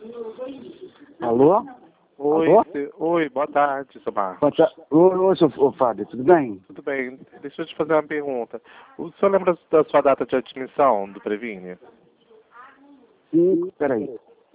Alô? Oi, Alô? oi, boa tarde, seu Marcos. Oi, ô, Fábio, tudo bem? Tudo bem, deixa eu te fazer uma pergunta. O senhor lembra da sua data de admissão do Previne? Peraí.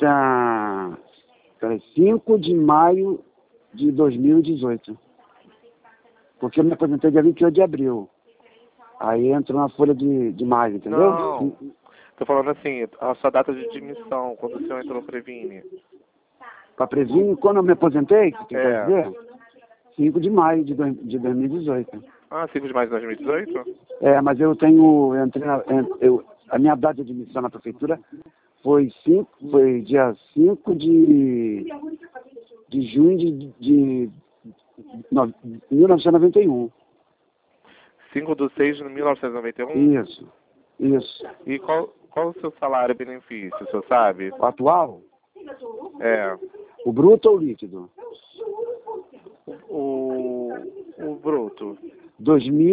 Peraí, 5 de maio de 2018. Porque eu me aposentei dia 28 de abril. Aí entrou na folha de maio, entendeu? Não, tô falando assim, a sua data de admissão, quando o senhor entrou no Previne. Para Previne, quando eu me aposentei, que quer É. dizer? 5 de maio de 2018. Ah, 5 de maio de 2018? Mas eu entrei a minha data de admissão na prefeitura foi dia 5 de junho de 1991. 5 de 6 de 1991? Isso. E qual o seu salário e benefício, o senhor sabe? O atual? É. O bruto ou o líquido? O bruto. R$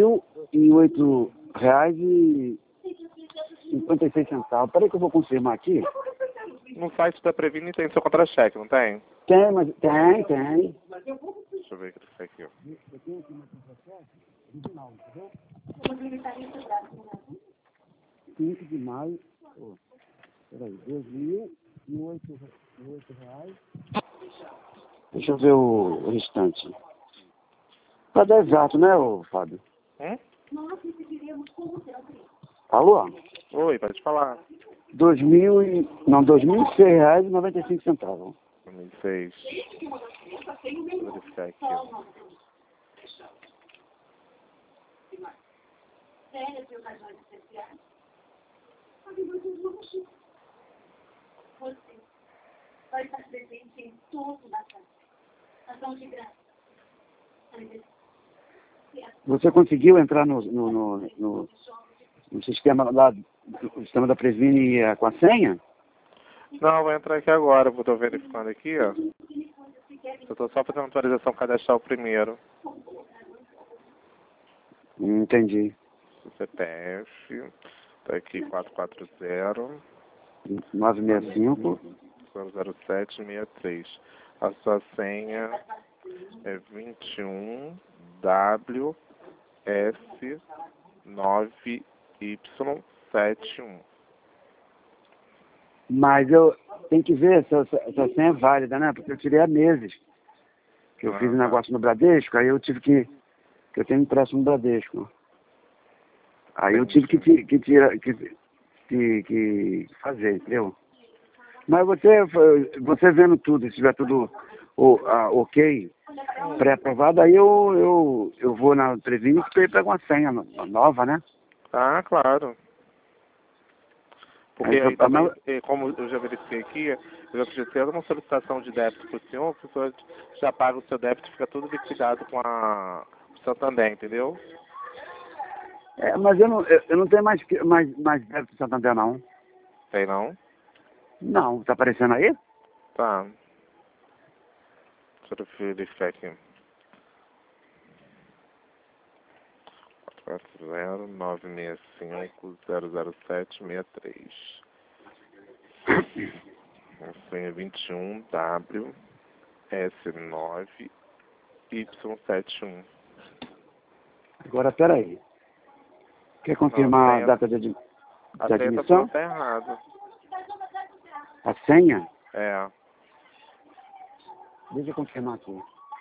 2.008,56. Peraí que eu vou confirmar aqui. No site da Previne tem seu contra-cheque, não tem? Tem, mas tem. Deixa eu ver aqui isso aqui. 5 de maio. Peraí, R$ 2.008. Deixa eu ver o restante. Para dar exato, né, Fábio? Alô? Oi, pode falar. R$ 2.006,95. 2006. Vou verificar aqui. Vai estar presente em tudo na casa. Ação de graça. Você conseguiu entrar no sistema lá, no sistema da Previne com a senha? Não, vou entrar aqui agora. Estou verificando aqui, ó. Eu estou só fazendo atualização cadastral primeiro. Entendi. O CPF. Tá aqui 440 965. 00763. A sua senha é 21WS9Y71. Mas eu tenho que ver se essa senha é válida, né? Porque eu tirei há meses que eu fiz um negócio no Bradesco, aí eu tive que eu tenho empréstimo no Bradesco. Aí eu tive que fazer, entendeu? Mas você vendo tudo, se tiver tudo ok, pré-aprovado, aí eu vou na Previne e pego uma senha nova, né? Ah, claro. Porque Aí, também, como eu já verifiquei aqui, eu já fiz uma solicitação de débito para o senhor, a pessoa já paga o seu débito e fica tudo liquidado com o Santander, entendeu? Mas eu não tenho mais débito do Santander, não. Tem não? Não, tá aparecendo aí? Tá. Deixa eu verificar aqui. 40965-00763. Senha 21WS9Y71. Agora, peraí. Quer confirmar a data de admissão? Tá errado. A senha? É. Deixa eu confirmar aqui.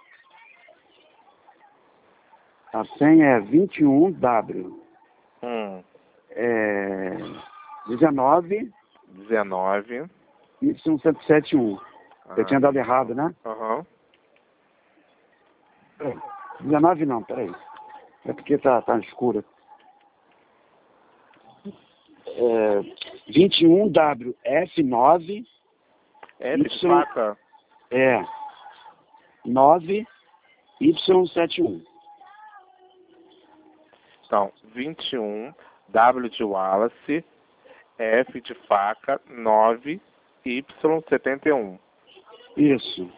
A senha é 21W. 19 Y171. Eu tinha dado errado, né? Aham. 19 não, peraí. É porque tá escuro. 21WF9 É de faca? 9Y71. Então, 21, W de Wallace, F de faca, 9, Y71. Isso.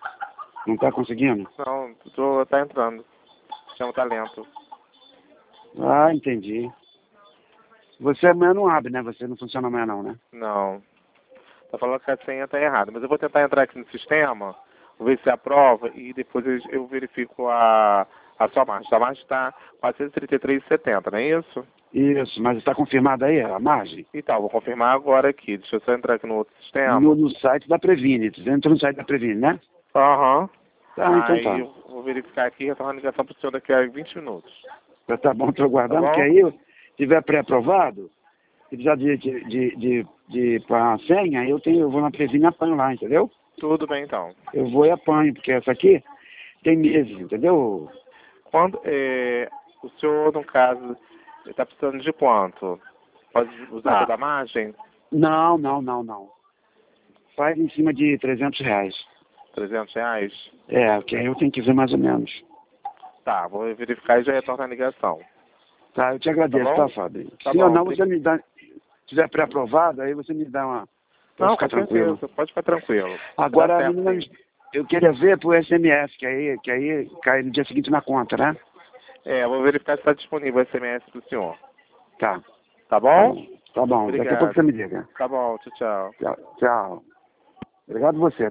Não tá conseguindo? Não, tá entrando. Chama talento. Ah, entendi. Você amanhã não abre, né? Você não funciona amanhã não, né? Não. Tá falando que a senha tá errada. Mas eu vou tentar entrar aqui no sistema, vou ver se aprova e depois eu verifico a sua margem. A margem está 433,70, não é isso? Isso, mas está confirmada aí a margem? Então, vou confirmar agora aqui. Deixa eu só entrar aqui no outro sistema. No site da Previne. Você entrou no site da Previne, né? Aham. Tá, então Aí tá. eu vou verificar aqui e retornar a ligação pro senhor daqui a 20 minutos. Tá bom, estou aguardando, Tá bom? porque aí, se tiver pré-aprovado, se precisar para a senha, eu vou na Previne e apanho lá, entendeu? Tudo bem, então. Eu vou e apanho, porque essa aqui tem meses, entendeu? Quando, o senhor, no caso, está precisando de quanto? Pode usar toda a margem? Não. Faz em cima de R$300. R$300? É, porque aí eu tenho que ver mais ou menos. Tá, vou verificar e já retorno a ligação. Tá, eu te agradeço, Tá tá, bom? Fábio? Tá Se bom, ou não, obrigado. você me dá, se tiver pré-aprovado, aí você me dá uma... pra Não, ficar com tranquilo. certeza. Pode ficar tranquilo. Agora, Dá certo, menina, sim. eu queria ver por SMS, que aí cai no dia seguinte na conta, né? Eu vou verificar se está disponível o SMS pro senhor. Tá. Tá bom? Tá bom. Daqui a pouco Obrigado. você me liga. Tá bom, tchau, tchau. Tchau. Obrigado você.